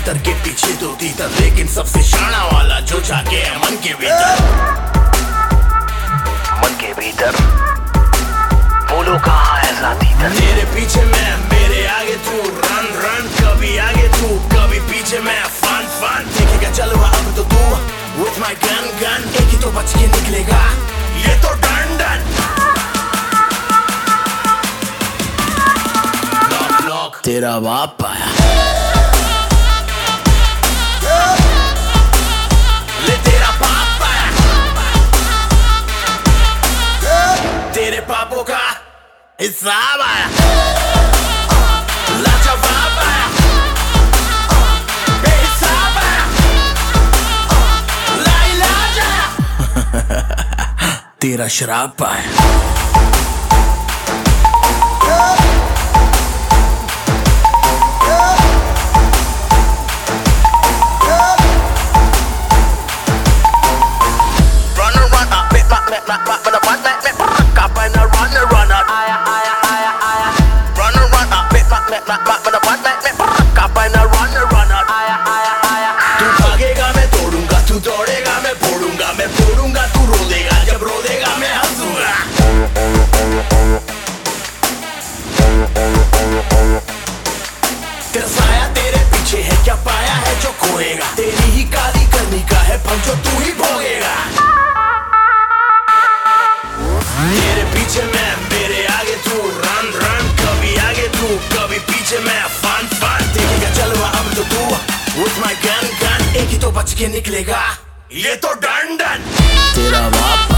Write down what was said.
तीतर के पीछे तो तीतर, लेकिन सबसे शाना वाला जो जाके है मन के भीतर। मन के भीतर बोलो कहाँ है तीतर। तेरे पीछे मैं, मेरे आगे तू, रन रन, कभी आगे तू कभी पीछे मैं, फन फन। देखेगा चलवा अब तो तू with my gun gun, एक ही तो बच के निकलेगा ये तो डन डन। लॉक लॉक तेरा बाप आया, ले तेरा बाप आया, तेरे पापों का हिसाब आया, लाजवाब आया, बेहिसाब आया, लाइलाज आया, तेरा शराब आया। तू भागेगा मैं तोड़ूंगा, तू दौड़ेगा मैं फोड़ूंगा, मैं फोड़ूंगा तू रो देगा, जब रो देगा मैं हंसूंगा। तेरा साया तेरे पीछे है, क्या पाया है जो खोएगा, तेरी ही काली करनी का है फल जो तू ही भोगेगा। तेरे पीछे मैं, मेरे आगे तू, रन रन, कभी आगे तू कभी पीछे मैं, फन फन। देखेगा चलवा अब तो तू with my gun gun, एक ही तो बच के निकलेगा ये तो डन डन। तेरा बाप